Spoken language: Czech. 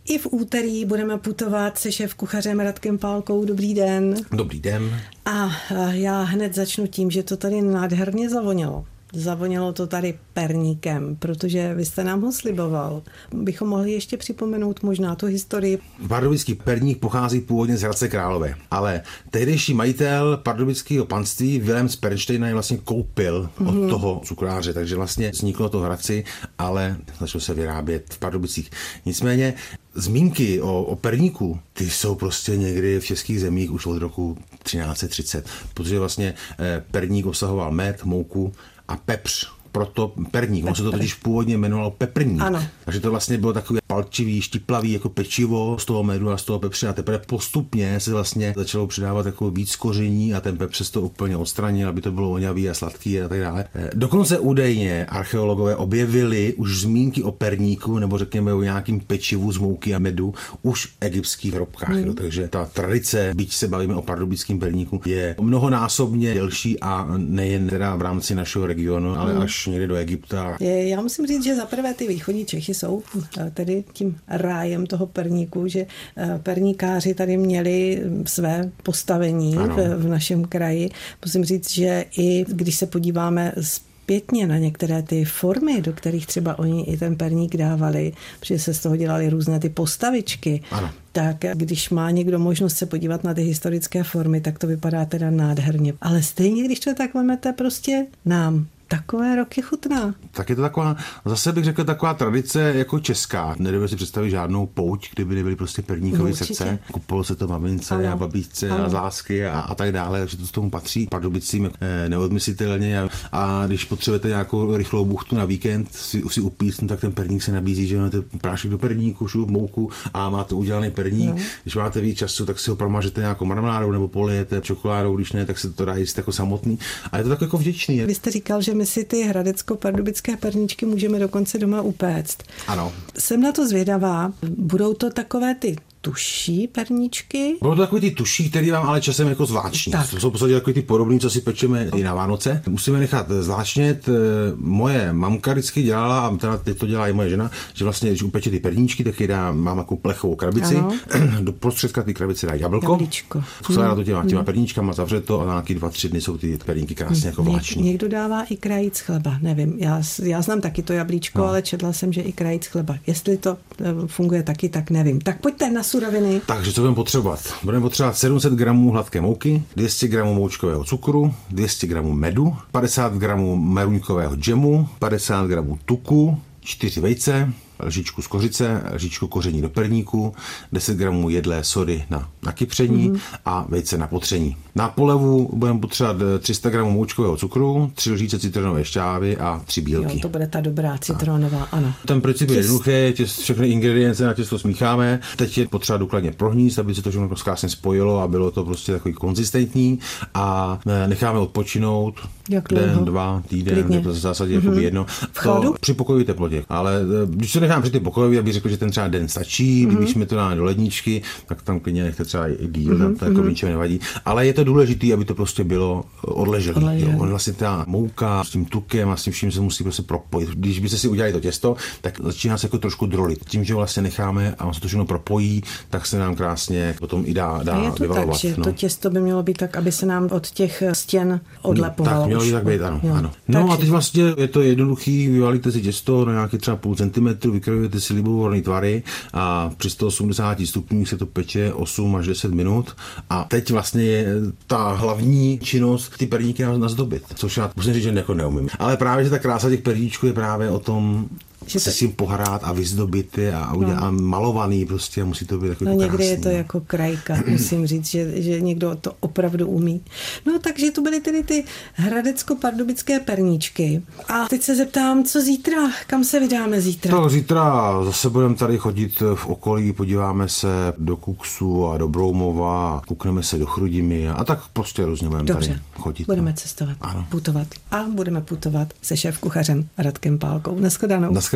I v úterý budeme putovat se šéfkuchařem Radkem Pálkou. Dobrý den. Dobrý den. A já hned začnu tím, že to tady nádherně zavonělo. Zavonělo to tady perníkem, protože vy jste nám ho sliboval. Bychom mohli ještě připomenout možná tu historii. Pardubický perník pochází původně z Hradce Králové, ale tehdejší majitel pardubického panství Vilém z Pernštejna je vlastně koupil od toho cukráře, takže vlastně vzniklo to v Hradci, ale začalo se vyrábět v Pardubicích. Nicméně zmínky o perníku, ty jsou prostě někdy v českých zemích už od roku 1330, protože vlastně perník obsahoval med, mouku a pepř. Proto perník. On se to totiž původně jmenovalo peprník. Ano. Takže to vlastně bylo takový palčivý, štiplavý jako pečivo z toho medu a z toho pepře a teprve postupně se vlastně začalo přidávat jako víc koření a ten pepř se to úplně odstranil, aby to bylo voňavý a sladký a tak dále. Dokonce údajně archeologové objevili už zmínky o perníku nebo řekněme o nějakým pečivu z mouky a medu už v egyptských hrobkách. Takže ta tradice, byť se bavíme o pardubickém perníku, je mnohonásobně delší a nejen teda v rámci našeho regionu, ale až někde do Egypta. Já musím říct, že zaprvé ty východní Čechy jsou tedy tím rájem toho perníku, že perníkáři tady měli své postavení v našem kraji. Musím říct, že i když se podíváme zpětně na některé ty formy, do kterých třeba oni i ten perník dávali, protože se z toho dělali různé ty postavičky, tak když má někdo možnost se podívat na ty historické formy, tak to vypadá teda nádherně. Ale stejně, když to tak vezmete prostě nám, takové roky chutná. Tak je to taková, zase bych řekl, taková tradice jako česká. Nedovedu si představit žádnou pouť, kdyby nebyly prostě perníkové srdce. Kupovalo se to mamince a babičce a z lásky a tak dále, takže to z tomu patří Pardubicím neodmyslitelně. A když potřebujete nějakou rychlou buchtu na víkend si upíct, tak ten perník se nabízí, že máte prášek do perníku, šup, mouku a máte udělaný perník. Když máte víc času, tak si ho promažete nějakou marmeládou nebo polijete čokoládou, když ne, tak se to dá jíst jako samotný. A je to tak jako vděčný. Vy jste říkal, že my si ty hradecko-pardubické perníčky můžeme dokonce doma upéct. Ano. Jsem na to zvědavá. Budou to takové ty tuší perníčky? Budou to takový ty tuší, který vám ale časem jako zvláční. To jsou v podstatě takový ty podobný, co si pečeme i na Vánoce. Musíme nechat zvláčnět. Moje mamka vždycky dělala, a teda teď to dělá i moje žena, že vlastně, když upeče ty perníčky, tak mám jako plechovou krabici. Do prostředka ty krabice dá jablko. Celé to těma perníčkama, zavře to a na nějaký 2-3 dny jsou ty perníky krásně jako vláční. Někdo dává i krajíc chleba, nevím. Já znám taky to jablíčko, ale četla jsem, že i krajíc chleba. Jestli to funguje taky, tak nevím. Tak pojďte na suroviny. Takže co budeme potřebovat? Budeme potřebovat 700 gramů hladké mouky, 200 gramů moučkového cukru, 200 gramů medu, 50 gramů meruňkového džemu, 50 gramů tuku, 4 vejce, lžičku z kořice, lžičku koření do perníku, 10 gramů jedlé sody na kypření a vejce na potření. Na polevu budeme potřebovat 300 gramů moučkového cukru, 3 lžíce citronové šťávy a 3 bílky. Jo, to bude ta dobrá citronová, ano. Ten princip je jednoduchý, všechny ingredience na těsto smícháme. Teď je potřeba důkladně prohníst, aby se to všechno krásně spojilo a bylo to prostě takový konzistentní a necháme odpočinout. Den, 2 týden, je to v zásadě jako jedno. To při pokojové teplotě, ale když se nechám při ty pokojové, abych řekl, že ten třeba den stačí, když mi to dáme do ledničky, tak tam klidně nechte třeba i díl, tam to jako ničeho nevadí. Ale je to důležité, aby to prostě bylo odleželé. On vlastně ta mouka s tím tukem a s tím vším se musí prostě propojit. Když byste si udělali to těsto, tak začíná se jako trošku drolit. Tím, že vlastně necháme a on se to všechno propojí, tak se nám krásně potom i dá vyvalovat. Tak, že to těsto by mělo být tak, aby se nám od těch stěn odlepovalo. Tak mělo by tak být, ano. No a teď vlastně je to jednoduchý, vyvalíte si těsto na nějaký třeba půl centimetru, vykrojujete si libovolný tvary a při 180 stupních se to peče 8 až 10 minut a teď vlastně je ta hlavní činnost ty perníky nazdobit, což já musím říct, že jako neumím. Ale právě, že ta krása těch perníčků je právě o tom, že se s tím pohrát a vyzdobit je a malovaný prostě a musí to být takový někdy krásný. Je to jako krajka, musím říct, že někdo to opravdu umí. No takže to byly tedy ty hradecko-pardubické perníčky. A teď se zeptám, co zítra? Kam se vydáme zítra? Tak zítra zase budeme tady chodit v okolí, podíváme se do Kuksu a do Broumova, koukneme se do Chrudimi a tak prostě různě budeme tady chodit. Budeme cestovat, putovat a budeme putovat se šéfkuchařem Radkem Pálkou. Nashledanou.